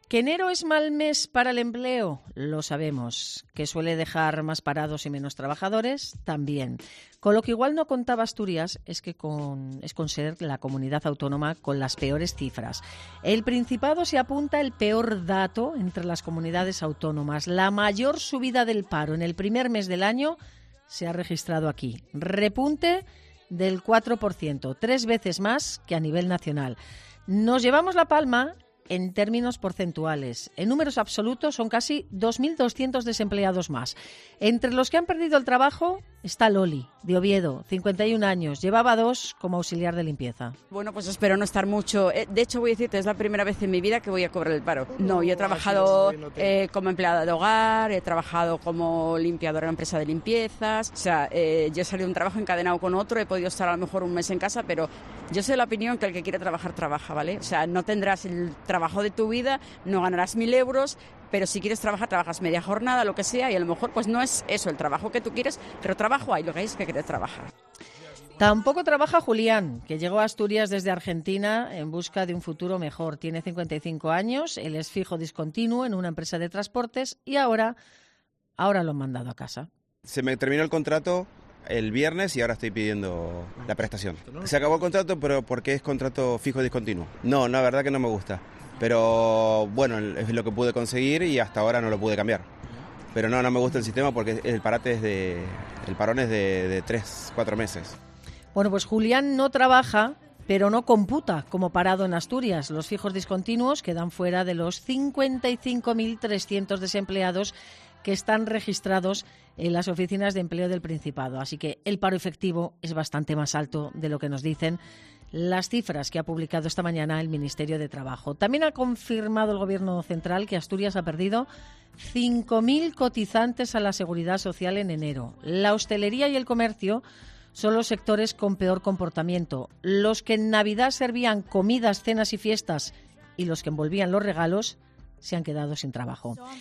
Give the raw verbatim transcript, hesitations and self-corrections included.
¿Que enero es mal mes para el empleo? Lo sabemos. ¿Que suele dejar más parados y menos trabajadores? También. Con lo que igual no contaba Asturias es que con, es con ser la comunidad autónoma con las peores cifras. El Principado se apunta el peor dato entre las comunidades autónomas. La mayor subida del paro en el primer mes del año se ha registrado aquí. Repunte del cuatro por ciento, tres veces más que a nivel nacional. Nos llevamos la palma en términos porcentuales. En números absolutos son casi dos mil doscientos desempleados más. Entre los que han perdido el trabajo está Loli, de Oviedo, cincuenta y un años. Llevaba dos como auxiliar de limpieza. Bueno, pues espero no estar mucho. De hecho, voy a decirte, es la primera vez en mi vida que voy a cobrar el paro. No, yo he trabajado eh, como empleada de hogar, he trabajado como limpiadora en una empresa de limpiezas. O sea, eh, yo he salido de un trabajo encadenado con otro, he podido estar a lo mejor un mes en casa, pero yo soy de la opinión que el que quiere trabajar, trabaja, ¿vale? O sea, no tendrás el trabajo de tu vida, no ganarás mil euros, pero si quieres trabajar, trabajas media jornada, lo que sea, y a lo mejor pues no es eso el trabajo que tú quieres, pero trabajo hay, lo que hay es que quieres trabajar. Tampoco trabaja Julián, que llegó a Asturias desde Argentina en busca de un futuro mejor. Tiene cincuenta y cinco años, él es fijo discontinuo en una empresa de transportes y ahora, ahora lo han mandado a casa. Se me terminó el contrato el viernes y ahora estoy pidiendo la prestación. Se acabó el contrato, pero ¿por qué es contrato fijo discontinuo? No, la verdad que no me gusta. Pero bueno, es lo que pude conseguir y hasta ahora no lo pude cambiar. Pero no, no me gusta el sistema porque el parate es de, el parón es de, de tres, cuatro meses. Bueno, pues Julián no trabaja, pero no computa como parado en Asturias. Los fijos discontinuos quedan fuera de los cincuenta y cinco mil trescientos desempleados que están registrados en las oficinas de empleo del Principado. Así que el paro efectivo es bastante más alto de lo que nos dicen las cifras que ha publicado esta mañana el Ministerio de Trabajo. También ha confirmado el Gobierno central que Asturias ha perdido cinco mil cotizantes a la Seguridad Social en enero. La hostelería y el comercio son los sectores con peor comportamiento. Los que en Navidad servían comidas, cenas y fiestas y los que envolvían los regalos se han quedado sin trabajo.